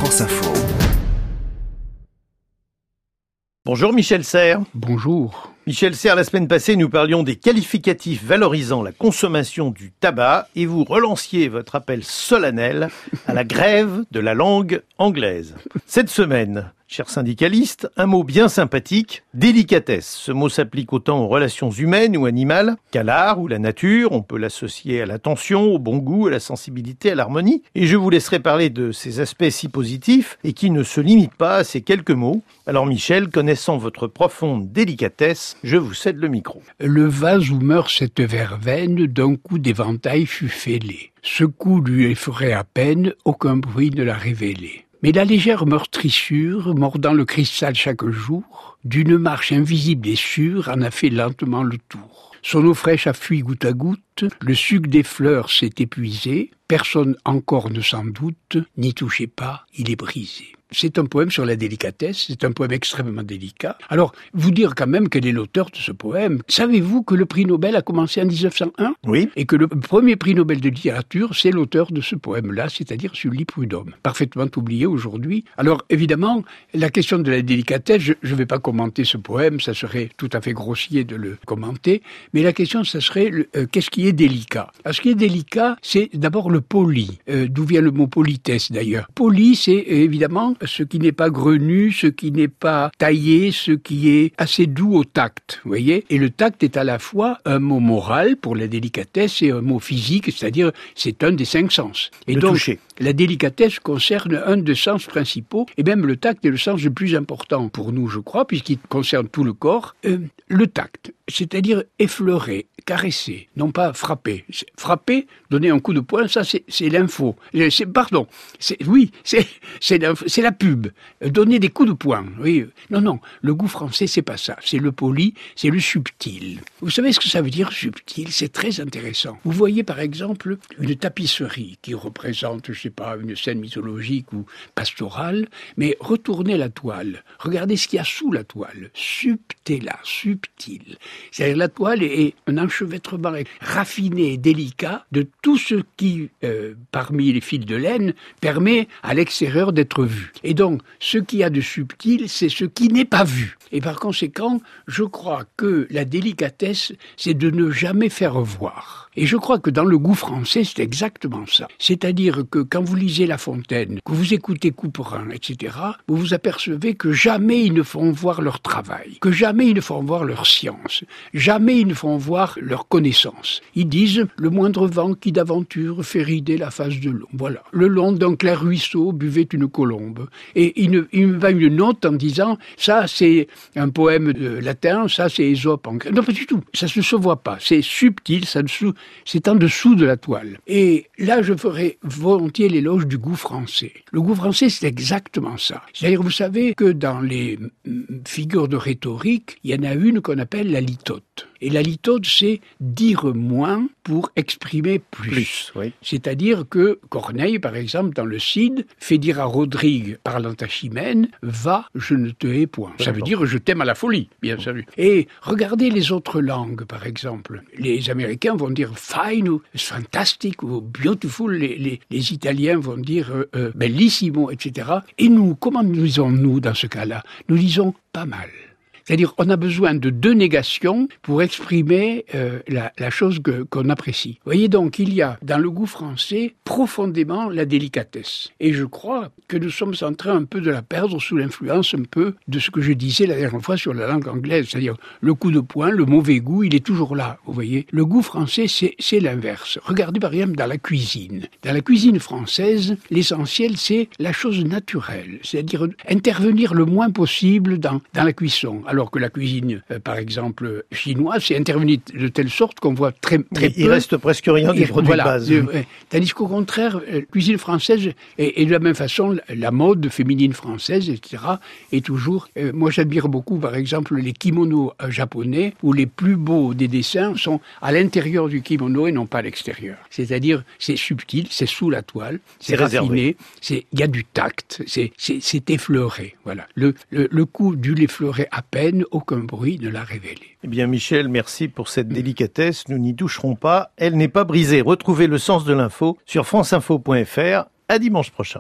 France Info. Bonjour Michel Serres. Bonjour. Michel Serres, la semaine passée, nous parlions des qualificatifs valorisant la consommation du tabac et vous relanciez votre appel solennel à la grève de la langue anglaise. Cette semaine, chers syndicalistes, un mot bien sympathique, délicatesse. Ce mot s'applique autant aux relations humaines ou animales qu'à l'art ou la nature. On peut l'associer à l'attention, au bon goût, à la sensibilité, à l'harmonie. Et je vous laisserai parler de ces aspects si positifs et qui ne se limitent pas à ces quelques mots. Alors Michel, connaissant votre profonde délicatesse, je vous cède le micro. Le vase où meurt cette verveine, d'un coup d'éventail fut fêlé. Ce coup lui effrayait à peine, aucun bruit ne l'a révélé. Mais la légère meurtrissure, mordant le cristal chaque jour, d'une marche invisible et sûre, en a fait lentement le tour. Son eau fraîche a fui goutte à goutte, le suc des fleurs s'est épuisé, personne encore ne s'en doute, n'y touchez pas, il est brisé. C'est un poème sur la délicatesse, c'est un poème extrêmement délicat. Alors, vous dire quand même quel est l'auteur de ce poème. Savez-vous que le prix Nobel a commencé en 1901 ? Oui. Et que le premier prix Nobel de littérature, c'est l'auteur de ce poème-là, c'est-à-dire Sully Prudhomme. Parfaitement oublié aujourd'hui. Alors, évidemment, la question de la délicatesse, je ne vais pas commenter ce poème, ça serait tout à fait grossier de le commenter, mais la question, ça serait qu'est-ce qui est délicat ? Alors, ce qui est délicat, c'est d'abord le poli, d'où vient le mot politesse d'ailleurs. Poli, c'est évidemment ce qui n'est pas grenu, ce qui n'est pas taillé, ce qui est assez doux au tact, vous voyez. Et le tact est à la fois un mot moral pour la délicatesse et un mot physique, c'est-à-dire c'est un des 5 sens. Et le donc, toucher. La délicatesse concerne un des sens principaux, et même le tact est le sens le plus important pour nous, je crois, puisqu'il concerne tout le corps. Le tact, c'est-à-dire effleurer, caresser, non pas frapper. Frapper, donner un coup de poing, ça c'est l'info. C'est la pub. Donner des coups de poing. Oui. Non, le goût français, c'est pas ça. C'est le poli, c'est le subtil. Vous savez ce que ça veut dire, subtil ? C'est très intéressant. Vous voyez par exemple une tapisserie qui représente, je sais pas, une scène mythologique ou pastorale, mais retournez la toile. Regardez ce qu'il y a sous la toile. Subtil. C'est-à-dire la toile est un enchevêtrement raffiné et délicat de tout ce qui, parmi les fils de laine, permet à l'extérieur d'être vu. Et donc, ce qu'il y a de subtil, c'est ce qui n'est pas vu. Et par conséquent, je crois que la délicatesse, c'est de ne jamais faire voir. Et je crois que dans le goût français, c'est exactement ça. C'est-à-dire que quand vous lisez La Fontaine, que vous écoutez Couperin, etc., vous vous apercevez que jamais ils ne font voir leur travail, que jamais ils ne font voir leur science, jamais ils ne font voir leur connaissance. Ils disent « le moindre vent qui d'aventure fait rider la face de l'eau ». Voilà. Le long d'un clair ruisseau buvait une colombe. Et il me va une note en disant « ça c'est un poème latin, ça c'est Ésope en grec ». Non, pas du tout. Ça ne se voit pas. C'est subtil, c'est en dessous de la toile. Et là, je ferai volontiers l'éloge du goût français. Le goût français, c'est exactement ça. C'est-à-dire, vous savez que dans les figures de rhétorique, il y en a une qu'on appelle la litote. Et la litote, c'est dire moins pour exprimer plus. Oui. C'est-à-dire que Corneille, par exemple, dans le Cid, fait dire à Rodrigue, parlant à Chimène, « Va, je ne te hais point ». Ça veut dire « je t'aime à la folie », bien sûr. Et regardez les autres langues, par exemple. Les Américains vont dire « fine » ou « fantastic » ou « beautiful ». Les Italiens vont dire « bellissimo », etc. Et nous, comment nous disons-nous dans ce cas-là ? Nous disons « pas mal ». C'est-à-dire on a besoin de 2 négations pour exprimer la chose qu'on apprécie. Vous voyez donc, il y a dans le goût français profondément la délicatesse. Et je crois que nous sommes en train un peu de la perdre sous l'influence un peu de ce que je disais la dernière fois sur la langue anglaise. C'est-à-dire le coup de poing, le mauvais goût, il est toujours là, vous voyez. Le goût français, c'est l'inverse. Regardez par exemple dans la cuisine. Dans la cuisine française, l'essentiel, c'est la chose naturelle. C'est-à-dire intervenir le moins possible dans la cuisson. Alors que la cuisine, par exemple, chinoise, c'est intervenu de telle sorte qu'on voit très peu. Il reste presque rien des produits de base. Tandis qu'au contraire, la cuisine française, et de la même façon, la mode féminine française, etc., est toujours... moi, j'admire beaucoup, par exemple, les kimonos japonais, où les plus beaux des dessins sont à l'intérieur du kimono et non pas à l'extérieur. C'est-à-dire, c'est subtil, c'est sous la toile, c'est raffiné, il y a du tact, c'est effleuré. Voilà. Le coup du l'effleurer à peine, aucun bruit ne l'a révélé. Eh bien Michel, merci pour cette délicatesse. Nous n'y toucherons pas. Elle n'est pas brisée. Retrouvez le sens de l'info sur franceinfo.fr. À dimanche prochain.